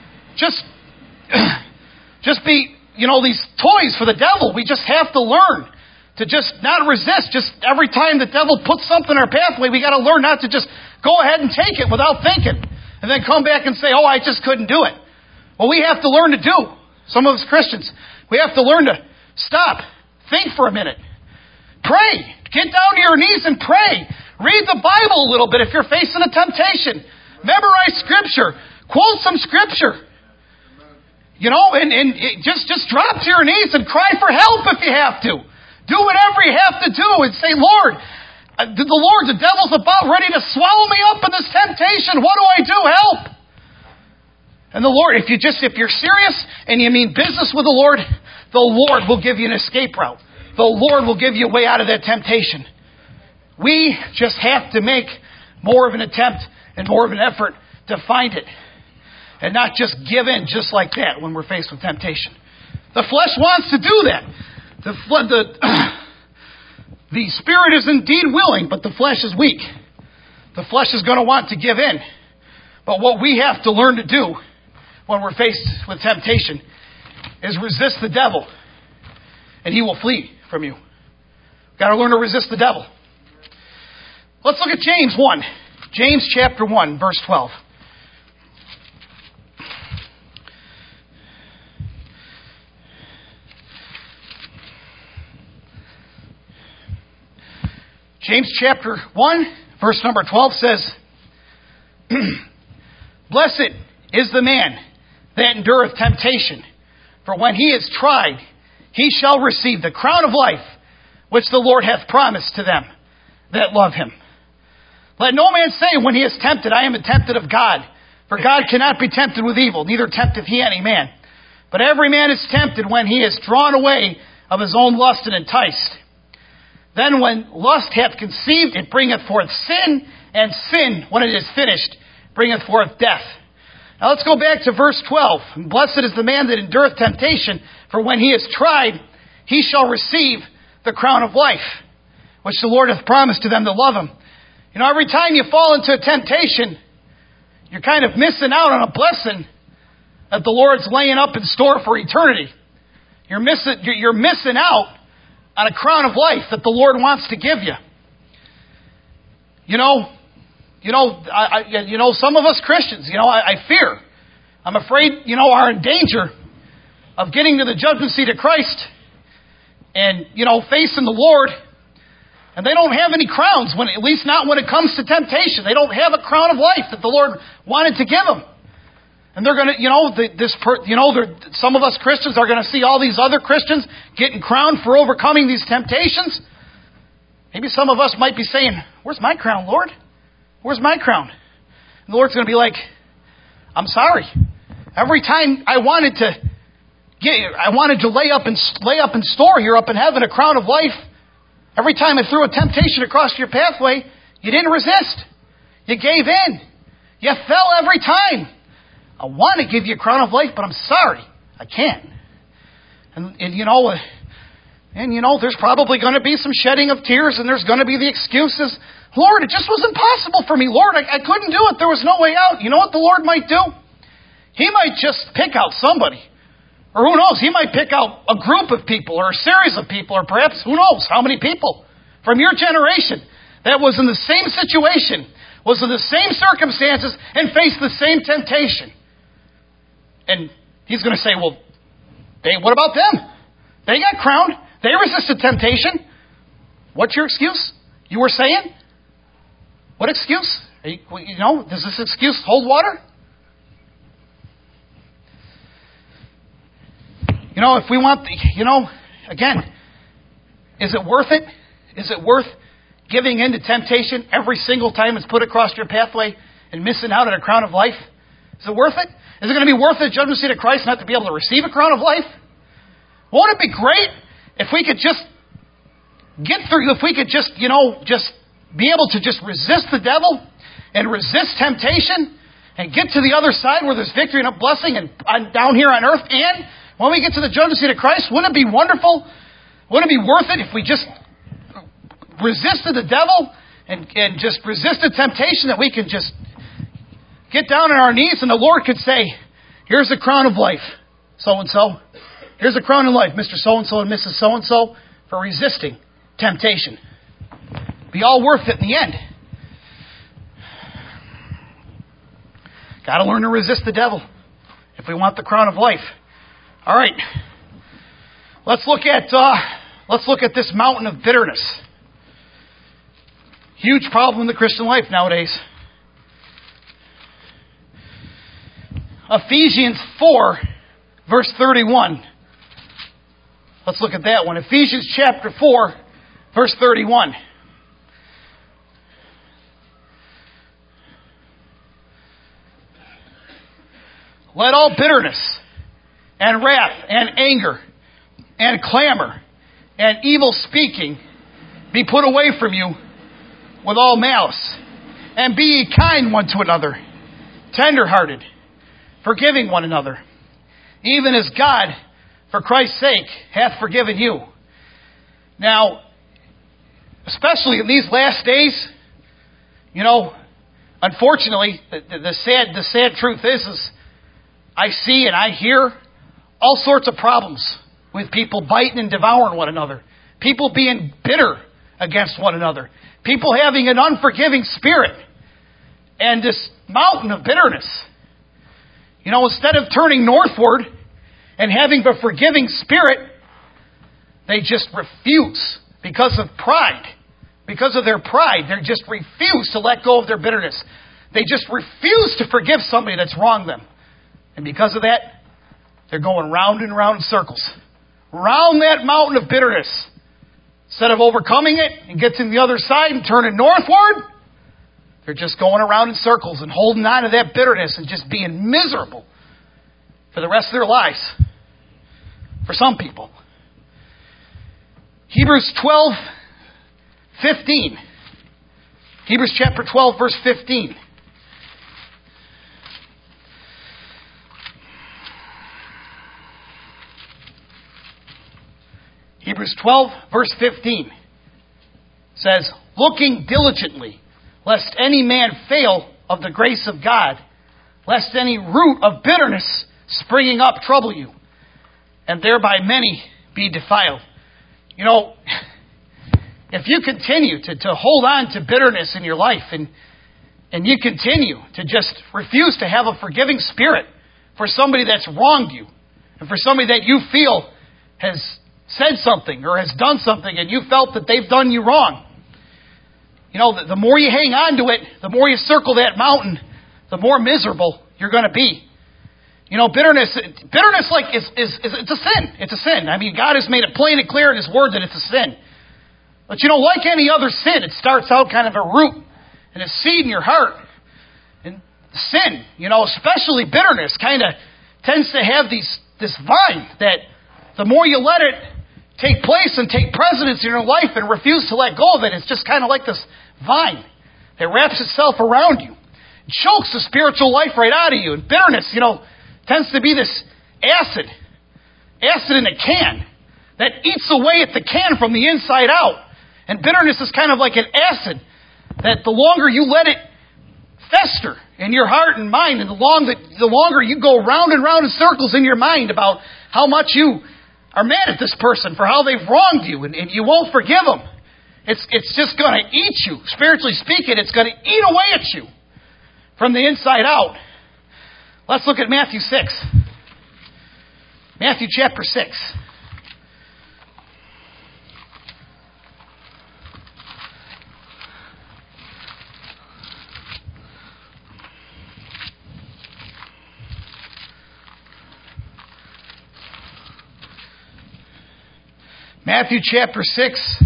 just be, you know, these toys for the devil. We just have to learn to just not resist. Just every time the devil puts something in our pathway, we got to learn not to just go ahead and take it without thinking. And then come back and say, I just couldn't do it. Well, we have to learn to do. Some of us Christians, we have to learn to stop, think for a minute, pray, get down to your knees and pray. Read the Bible a little bit if you're facing a temptation. Memorize Scripture. Quote some Scripture. You know, and just drop to your knees and cry for help if you have to. Do whatever you have to do and say, Lord, the devil's about ready to swallow me up in this temptation. What do I do? Help! And the Lord, if you're serious and you mean business with the Lord will give you an escape route. The Lord will give you a way out of that temptation. We just have to make more of an attempt and more of an effort to find it. And not just give in just like that when we're faced with temptation. The flesh wants to do that. The spirit is indeed willing, but the flesh is weak. The flesh is going to want to give in. But what we have to learn to do when we're faced with temptation is resist the devil, and he will flee from you. Got to learn to resist the devil. Let's look at James 1. James chapter 1, verse 12. James chapter 1, verse number 12 says, Blessed is the man that endureth temptation, for when he is tried, he shall receive the crown of life, which the Lord hath promised to them that love him. Let no man say when he is tempted, I am tempted of God. For God cannot be tempted with evil, neither tempteth he any man. But every man is tempted when he is drawn away of his own lust and enticed. Then when lust hath conceived, it bringeth forth sin, and sin, when it is finished, bringeth forth death. Now let's go back to verse 12. Blessed is the man that endureth temptation, for when he is tried, he shall receive the crown of life, which the Lord hath promised to them that love him. You know, every time you fall into a temptation, you're kind of missing out on a blessing that the Lord's laying up in store for eternity. You're missing out on a crown of life that the Lord wants to give you. Some of us Christians, I fear. I'm afraid, are in danger of getting to the judgment seat of Christ and, facing the Lord. And they don't have any crowns, at least not when it comes to temptation. They don't have a crown of life that the Lord wanted to give them. And they're going to, some of us Christians are going to see all these other Christians getting crowned for overcoming these temptations. Maybe some of us might be saying, where's my crown, Lord? Where's my crown? And the Lord's going to be like, I'm sorry. Every time I wanted to lay up in store here up in heaven a crown of life, every time I threw a temptation across your pathway, you didn't resist. You gave in. You fell every time. I want to give you a crown of life, but I'm sorry. I can't. And there's probably going to be some shedding of tears, and there's going to be the excuses. Lord, it just wasn't possible for me. Lord, I couldn't do it. There was no way out. You know what the Lord might do? He might just pick out somebody. Or who knows, He might pick out a group of people or a series of people, or perhaps, who knows, how many people from your generation that was in the same situation, was in the same circumstances, and faced the same temptation. And He's going to say, well, what about them? They got crowned. They resisted temptation. What's your excuse? You were saying? What excuse? Does this excuse hold water? If we want, again, is it worth it? Is it worth giving in to temptation every single time it's put across your pathway and missing out on a crown of life? Is it worth it? Is it going to be worth it, judgment seat of Christ, not to be able to receive a crown of life? Won't it be great if we could just get through, if we could just be able to just resist the devil and resist temptation and get to the other side where there's victory and a blessing and down here on earth, and when we get to the judgment seat of Christ, wouldn't it be wonderful? Wouldn't it be worth it if we just resisted the devil and just resisted temptation, that we could just get down on our knees and the Lord could say, here's the crown of life, so-and-so. Here's a crown of life, Mr. So-and-so and Mrs. So-and-so, for resisting temptation. Be all worth it in the end. Got to learn to resist the devil if we want the crown of life. All right. Let's look at this mountain of bitterness. Huge problem in the Christian life nowadays. Ephesians 4, verse 31. Let's look at that one. Ephesians chapter 4, verse 31. Let all bitterness and wrath and anger and clamor and evil speaking be put away from you with all malice. And be ye kind one to another, tender-hearted, forgiving one another, even as God, for Christ's sake, hath forgiven you. Now, especially in these last days, unfortunately, the sad truth is I see and I hear all sorts of problems with people biting and devouring one another. People being bitter against one another. People having an unforgiving spirit. And this mountain of bitterness. Instead of turning northward and having a forgiving spirit, they just refuse because of pride. Because of their pride, they just refuse to let go of their bitterness. They just refuse to forgive somebody that's wronged them. And because of that, they're going round and round in circles. Round that mountain of bitterness. Instead of overcoming it and getting to the other side and turning northward, they're just going around in circles and holding on to that bitterness and just being miserable for the rest of their lives. For some people. Hebrews 12:15. Hebrews chapter 12, verse 15. Hebrews 12, verse 15 says, looking diligently, lest any man fail of the grace of God, lest any root of bitterness springing up trouble you, and thereby many be defiled. If you continue to hold on to bitterness in your life, and you continue to just refuse to have a forgiving spirit for somebody that's wronged you, and for somebody that you feel has said something or has done something and you felt that they've done you wrong, the more you hang on to it, the more you circle that mountain, the more miserable you're going to be. Bitterness it's a sin. It's a sin. I mean, God has made it plain and clear in His Word that it's a sin. But like any other sin, it starts out kind of a root and a seed in your heart. And sin, especially bitterness, kind of tends to have this vine that the more you let it take place and take precedence in your life and refuse to let go of it, it's just kind of like this vine that wraps itself around you. chokes the spiritual life right out of you. And bitterness, tends to be this acid in a can that eats away at the can from the inside out. And bitterness is kind of like an acid that the longer you let it fester in your heart and mind, and the longer you go round and round in circles in your mind about how much you are mad at this person for how they've wronged you, and you won't forgive them. It's just going to eat you. Spiritually speaking, it's going to eat away at you from the inside out. Let's look at Matthew 6. Matthew chapter 6. Matthew chapter 6,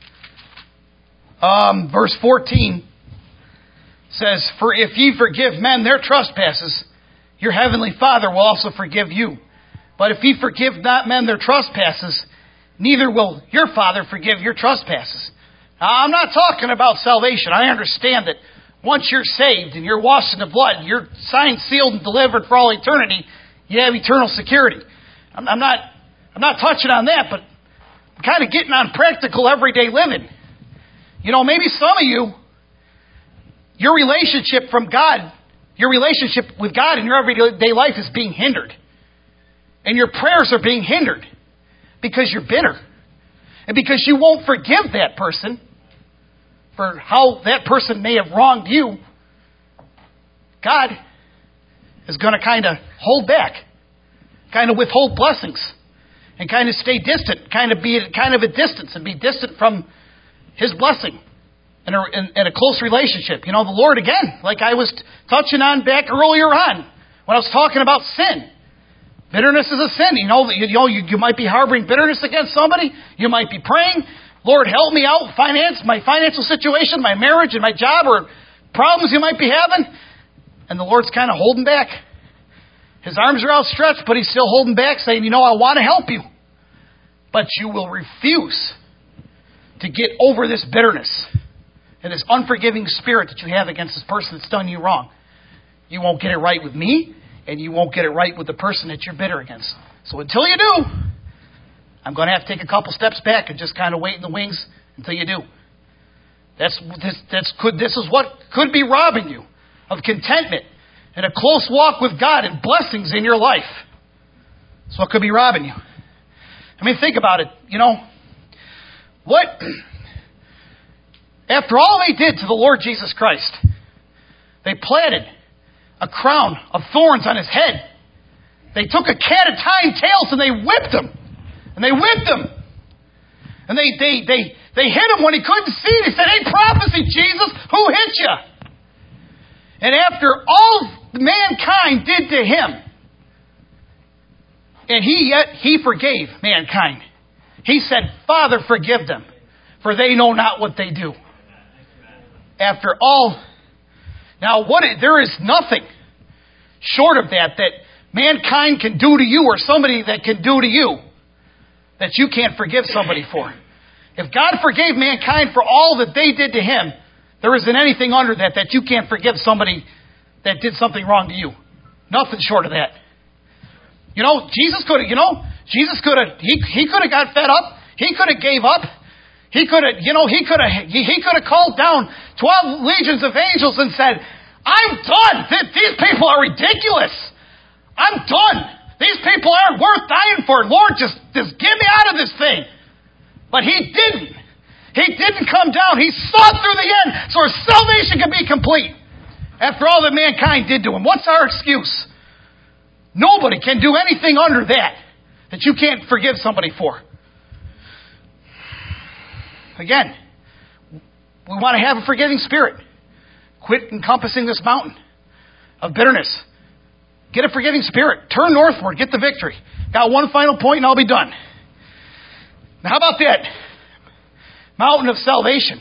verse 14 says, "For if ye forgive men their trespasses, your heavenly Father will also forgive you. But if ye forgive not men their trespasses, neither will your Father forgive your trespasses." Now, I'm not talking about salvation. I understand that once you're saved and you're washed in the blood, you're signed, sealed, and delivered for all eternity, you have eternal security. I'm not touching on that, but kind of getting on practical everyday living. Maybe some of you, your relationship with God in your everyday life is being hindered. And your prayers are being hindered because you're bitter. And because you won't forgive that person for how that person may have wronged you. God is going to kind of hold back, kind of withhold blessings. And kind of stay distant, kind of be at a distance and be distant from His blessing and a close relationship. The Lord, again, like I was touching on back earlier on when I was talking about sin. Bitterness is a sin. You might be harboring bitterness against somebody. You might be praying, Lord, help me out, my financial situation, my marriage and my job, or problems you might be having. And the Lord's kind of holding back. His arms are outstretched, but He's still holding back, saying, I want to help you. But you will refuse to get over this bitterness and this unforgiving spirit that you have against this person that's done you wrong. You won't get it right with me, and you won't get it right with the person that you're bitter against. So until you do, I'm going to have to take a couple steps back and just kind of wait in the wings until you do. This is what could be robbing you of contentment and a close walk with God and blessings in your life. That's what could be robbing you. Think about it. After all they did to the Lord Jesus Christ, they planted a crown of thorns on His head. They took a cat of tying tails and they whipped Him. And they whipped Him. And they hit Him when He couldn't see. They said, "Hey, prophecy, Jesus, who hit you?" And after all mankind did to Him, and He forgave mankind. He said, "Father, forgive them, for they know not what they do." After all, now there is nothing short of that mankind can do to you, or somebody that can do to you, that you can't forgive somebody for. If God forgave mankind for all that they did to Him, there isn't anything under that you can't forgive somebody that did something wrong to you. Nothing short of that. Jesus could have got fed up. He could have gave up. He could have called down 12 legions of angels and said, "I'm done. These people are ridiculous. I'm done. These people aren't worth dying for. Lord, just get me out of this thing." But He didn't. He didn't come down. He saw through the end so our salvation could be complete. After all that mankind did to Him. What's our excuse? Nobody can do anything under that you can't forgive somebody for. Again, we want to have a forgiving spirit. Quit encompassing this mountain of bitterness. Get a forgiving spirit. Turn northward. Get the victory. Got one final point and I'll be done. Now, how about that? Mountain of salvation.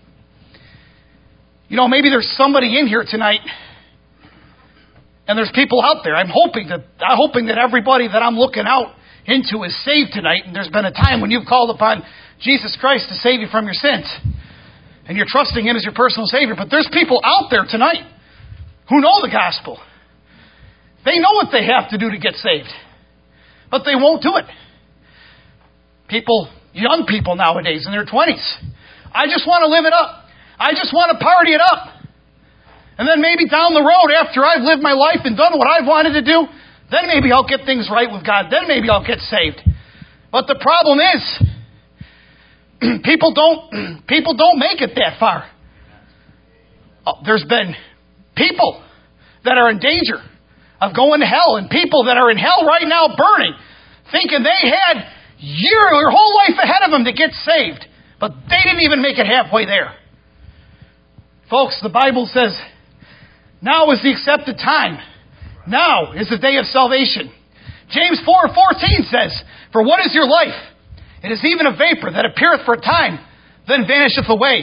Maybe there's somebody in here tonight, and there's people out there. I'm hoping that everybody that I'm looking out into is saved tonight, and there's been a time when you've called upon Jesus Christ to save you from your sins, and you're trusting Him as your personal Savior. But there's people out there tonight who know the gospel. They know what they have to do to get saved. But they won't do it. People, young people nowadays in their 20s. I just want to live it up. I just want to party it up. And then maybe down the road, after I've lived my life and done what I've wanted to do, then maybe I'll get things right with God. Then maybe I'll get saved. But the problem is, people don't make it that far. There's been people that are in danger of going to hell, and people that are in hell right now burning, thinking they had their whole life ahead of them to get saved. But they didn't even make it halfway there. Folks, the Bible says, now is the accepted time. Now is the day of salvation. James 4:14 says, for what is your life? It is even a vapor that appeareth for a time, then vanisheth away.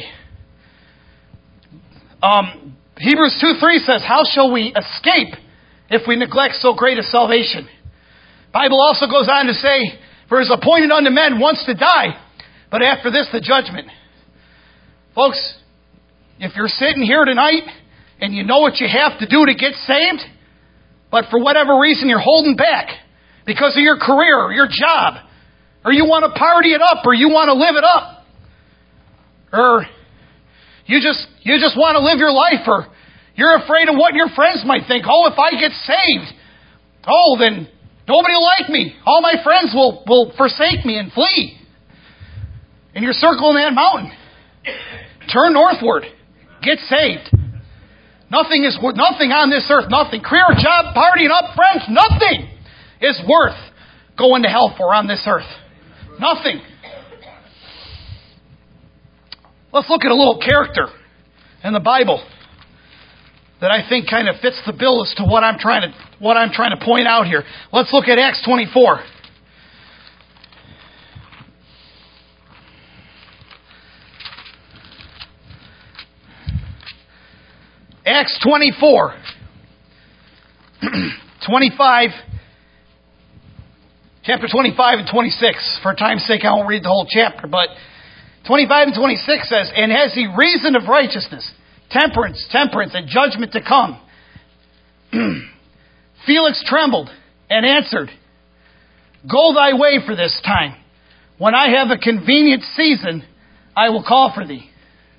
Hebrews 2:3 says, how shall we escape if we neglect so great a salvation? Bible also goes on to say, for it is appointed unto men once to die, but after this the judgment. Folks, if you're sitting here tonight and you know what you have to do to get saved, but for whatever reason you're holding back because of your career or your job, or you want to party it up, or you want to live it up, or you just want to live your life, or you're afraid of what your friends might think. Oh, if I get saved, then nobody will like me. All my friends will forsake me and flee. And you're circling that mountain. Turn northward. Get saved. Nothing on this earth, nothing. Career, job, partying up, friends, nothing is worth going to hell for on this earth. Nothing. Let's look at a little character in the Bible that I think kind of fits the bill as to what I'm trying to point out here. Let's look at Acts 24. Acts 24, 25, chapter 25 and 26. For time's sake, I won't read the whole chapter, but 25 and 26 says, and has he reason of righteousness, temperance, and judgment to come. Felix trembled and answered, go thy way for this time. When I have a convenient season, I will call for thee.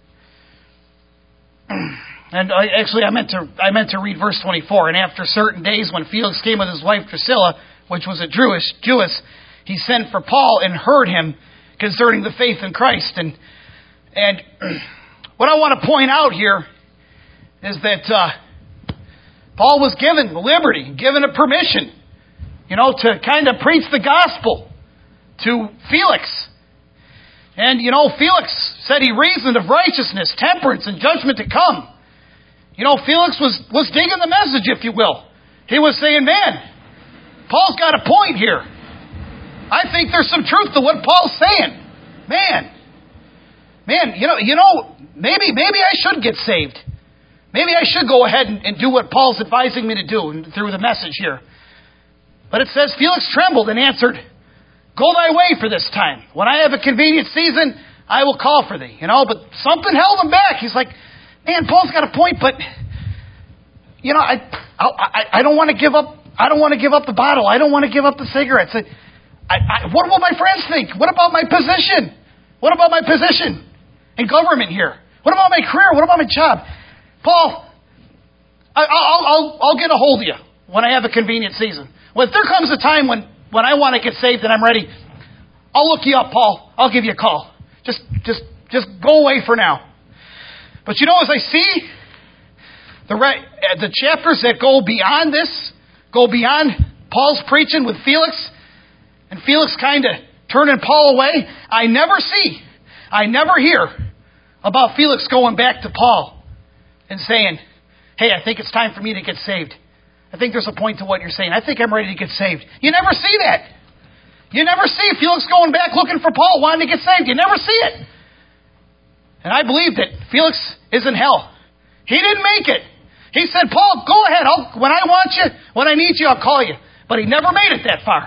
And I meant to read verse 24. And after certain days, when Felix came with his wife Drusilla, which was a Jewess, he sent for Paul and heard him concerning the faith in Christ. And what I want to point out here is that Paul was given liberty, given a permission, to kind of preach the gospel to Felix. And, Felix said he reasoned of righteousness, temperance, and judgment to come. Felix was digging the message, if you will. He was saying, man, Paul's got a point here. I think there's some truth to what Paul's saying. Man, maybe I should get saved. Maybe I should go ahead and do what Paul's advising me to do through the message here. But it says, Felix trembled and answered, go thy way for this time. When I have a convenient season, I will call for thee. But something held him back. He's like, man, Paul's got a point, but I don't want to give up. I don't want to give up the bottle. I don't want to give up the cigarettes. What will my friends think? What about my position? What about my position in government here? What about my career? What about my job? Paul, I'll get a hold of you when I have a convenient season. Well, if there comes a time when I want to get saved and I'm ready, I'll look you up, Paul. I'll give you a call. Just go away for now. But as I see the chapters that go beyond this, go beyond Paul's preaching with Felix, and Felix kind of turning Paul away, I never hear about Felix going back to Paul and saying, hey, I think it's time for me to get saved. I think there's a point to what you're saying. I think I'm ready to get saved. You never see that. You never see Felix going back looking for Paul wanting to get saved. You never see it. And I believe that Felix is in hell. He didn't make it. He said, Paul, go ahead. When I want you, when I need you, I'll call you. But he never made it that far.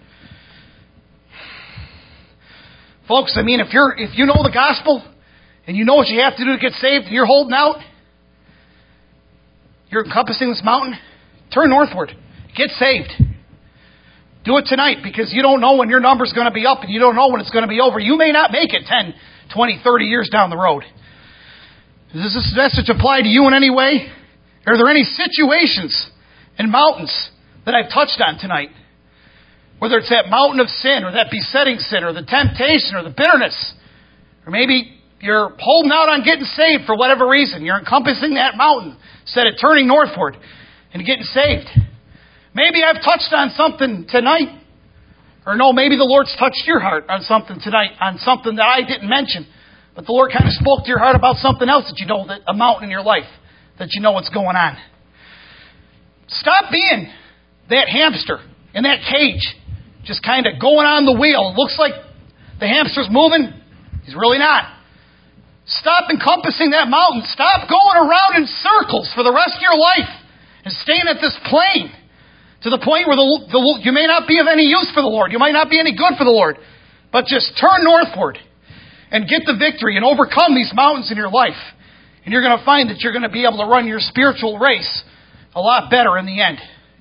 Folks, if you know the gospel and you know what you have to do to get saved and you're holding out, You're encompassing this mountain? Turn northward. Get saved. Do it tonight, because you don't know when your number's going to be up and you don't know when it's going to be over. You may not make it 10, 20, 30 years down the road. Does this message apply to you in any way? Are there any situations and mountains that I've touched on tonight? Whether it's that mountain of sin or that besetting sin or the temptation or the bitterness. Or maybe you're holding out on getting saved for whatever reason. You're encompassing that mountain instead of turning northward and getting saved. Maybe I've touched on something tonight. Or no, maybe the Lord's touched your heart on something tonight, on something that I didn't mention. But the Lord kind of spoke to your heart about something else that you know, that a mountain in your life, that you know what's going on. Stop being that hamster in that cage, just kind of going on the wheel. It looks like the hamster's moving. He's really not. Stop encompassing that mountain. Stop going around in circles for the rest of your life and staying at this plane to the point where you may not be of any use for the Lord. You might not be any good for the Lord. But just turn northward and get the victory and overcome these mountains in your life. And you're going to find that you're going to be able to run your spiritual race a lot better in the end.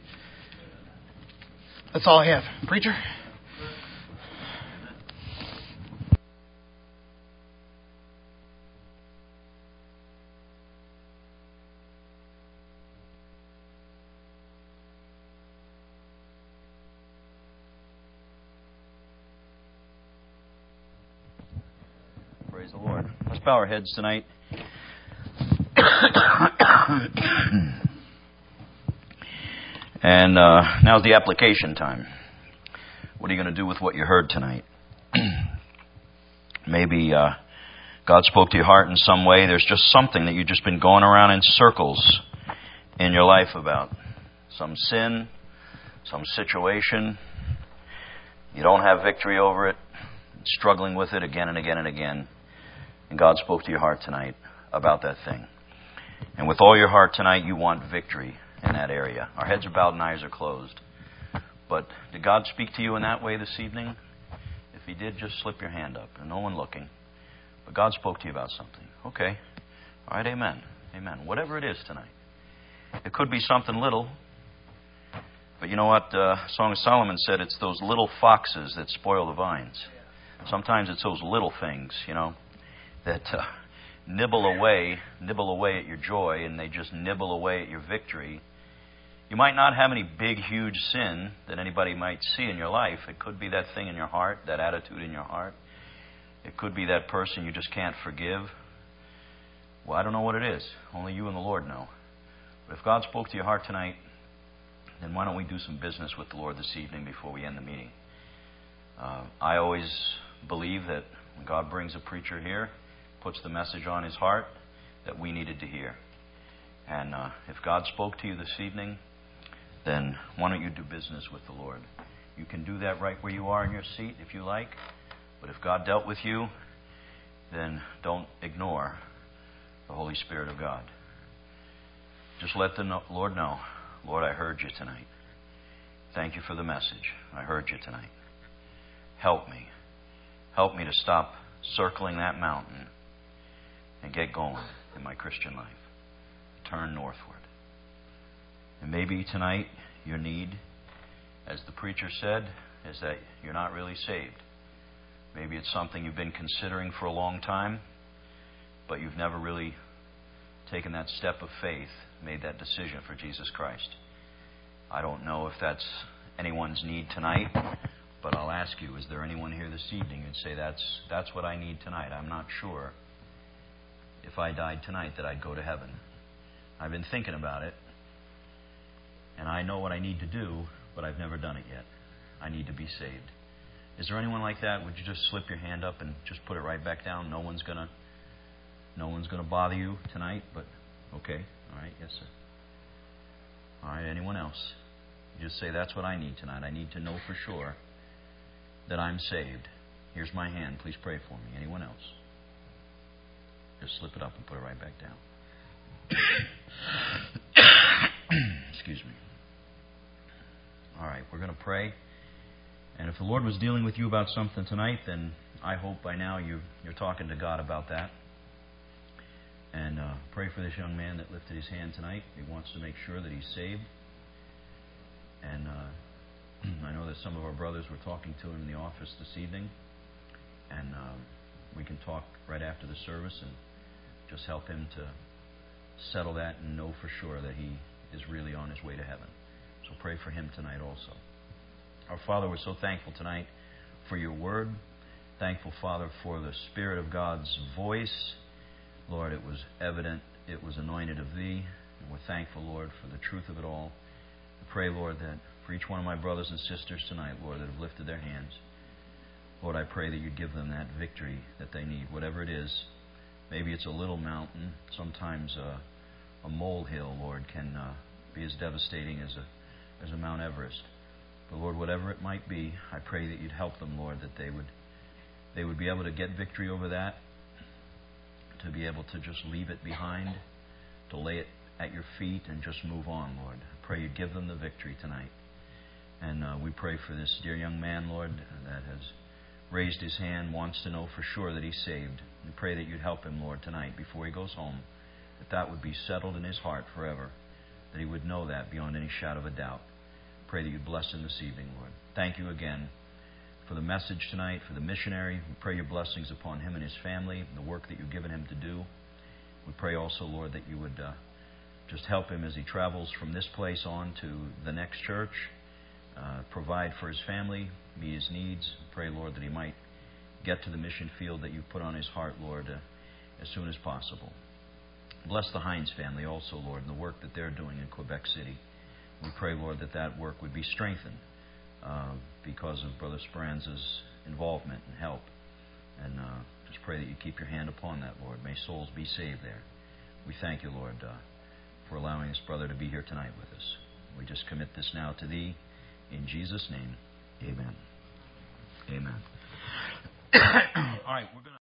That's all I have. Preacher? Praise the Lord. Let's bow our heads tonight. And now's the application time. What are you going to do with what you heard tonight? Maybe God spoke to your heart in some way. There's just something that you've just been going around in circles in your life about. Some sin, some situation. You don't have victory over it. Struggling with it again and again and again. And God spoke to your heart tonight about that thing. And with all your heart tonight, you want victory in that area. Our heads are bowed and eyes are closed. But did God speak to you in that way this evening? If He did, just slip your hand up. And no one looking. But God spoke to you about something. Okay. All right, amen. Amen. Whatever it is tonight. It could be something little. But you know what? Song of Solomon said it's those little foxes that spoil the vines. Sometimes it's those little things, that nibble away at your joy, and they just nibble away at your victory. You might not have any big, huge sin that anybody might see in your life. It could be that thing in your heart, that attitude in your heart. It could be that person you just can't forgive. Well, I don't know what it is. Only you and the Lord know. But if God spoke to your heart tonight, then why don't we do some business with the Lord this evening before we end the meeting? I always believe that when God brings a preacher here, puts the message on his heart that we needed to hear. And if God spoke to you this evening, then why don't you do business with the Lord? You can do that right where you are in your seat if you like. But if God dealt with you, then don't ignore the Holy Spirit of God. Just let the Lord know, Lord, I heard you tonight. Thank you for the message. I heard you tonight. Help me. Help me to stop circling that mountain and get going in my Christian life. Turn northward. And maybe tonight your need, as the preacher said, is that you're not really saved. Maybe it's something you've been considering for a long time, but you've never really taken that step of faith, made that decision for Jesus Christ. I don't know if that's anyone's need tonight, but I'll ask you, is there anyone here this evening who'd say that's what I need tonight? I'm not sure if I died tonight that I'd go to heaven. I've been thinking about it, and I know what I need to do, but I've never done it yet. I need to be saved. Is there anyone like that? Would you just slip your hand up and just put it right back down? No one's gonna bother you tonight, but okay. All right, yes, sir. All right, anyone else? You just say, that's what I need tonight. I need to know for sure that I'm saved. Here's my hand. Please pray for me. Anyone else? Just slip it up and put it right back down. Excuse me. All right, we're going to pray. And if the Lord was dealing with you about something tonight, then I hope by now you're talking to God about that. And pray for this young man that lifted his hand tonight. He wants to make sure that he's saved. And I know that some of our brothers were talking to him in the office this evening. And we can talk right after the service and just help him to settle that and know for sure that he is really on his way to heaven. So pray for him tonight also. Our Father, we're so thankful tonight for your word. Thankful, Father, for the Spirit of God's voice. Lord, it was evident, it was anointed of Thee. And we're thankful, Lord, for the truth of it all. I pray, Lord, that for each one of my brothers and sisters tonight, Lord, that have lifted their hands, Lord, I pray that you'd give them that victory that they need, whatever it is. Maybe it's a little mountain. Sometimes a molehill, Lord, can be as devastating as a Mount Everest. But Lord, whatever it might be, I pray that you'd help them, Lord, that they would be able to get victory over that, to be able to just leave it behind, to lay it at your feet and just move on, Lord. I pray you'd give them the victory tonight. And we pray for this dear young man, Lord, that has raised his hand, wants to know for sure that he's saved. We pray that you'd help him, Lord, tonight before he goes home, that would be settled in his heart forever, that he would know that beyond any shadow of a doubt. Pray that you'd bless him this evening, Lord. Thank you again for the message tonight, for the missionary. We pray your blessings upon him and his family, the work that you've given him to do. We pray also, Lord, that you would just help him as he travels from this place on to the next church, provide for his family, meet his needs. Pray, Lord, that he might get to the mission field that you've put on his heart, Lord, as soon as possible. Bless the Hines family also, Lord, and the work that they're doing in Quebec City. We pray, Lord, that work would be strengthened because of Brother Speranza's involvement and help. And just pray that you keep your hand upon that, Lord. May souls be saved there. We thank you, Lord, for allowing this brother to be here tonight with us. We just commit this now to Thee. In Jesus' name, amen. Amen. All right, we're going to...